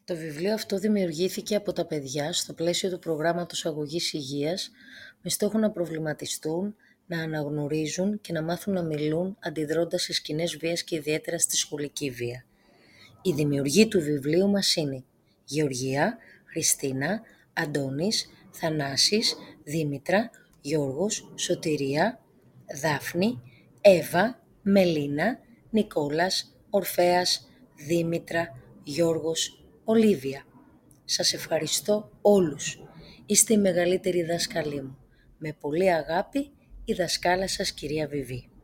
Το βιβλίο αυτό δημιουργήθηκε από τα παιδιά στο πλαίσιο του προγράμματος αγωγής υγείας με στόχο να προβληματιστούν, να αναγνωρίζουν και να μάθουν να μιλούν αντιδρώντας σε σκηνές βίας και ιδιαίτερα στη σχολική βία. Οι δημιουργοί του βιβλίου μας είναι Γεωργία, Χριστίνα, Αντώνης, Θανάσης, Δήμητρα, Γιώργος, Σωτηρία, Δάφνη, Εύα, Μελίνα, Νικόλας, Ορφέας, Δήμητρα, Γιώργος, Ολίβια. Σας ευχαριστώ όλους. Είστε οι μεγαλύτεροι δάσκαλοι μου. Με πολύ αγάπη, η δασκάλα σας κυρία Βιβί.